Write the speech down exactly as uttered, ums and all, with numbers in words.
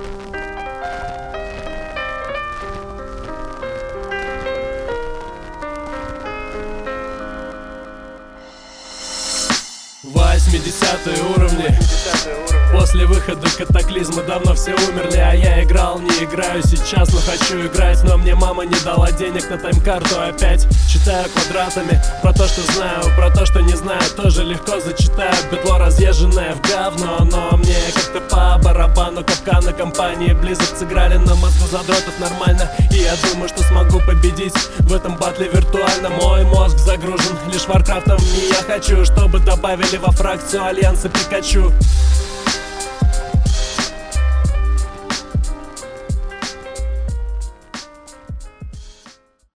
восьмидесятые уровни. После выхода Катаклизма давно все умерли, а я играл, не играю сейчас, но хочу играть. Но мне мама не дала денег на тайм-карту опять. Читаю квадратами про то, что знаю, про то, что не знаю, тоже легко зачитаю. Бедло разъезженное в говно, но мне как-то по барабану. Капканы компании Blizzard сыграли на мозгу задротов нормально, и я думаю, что смогу победить в этом батле виртуально. Мой мозг загружен лишь варкрафтом, и я хочу, чтобы добавили во фракцию Альянса Пикачу.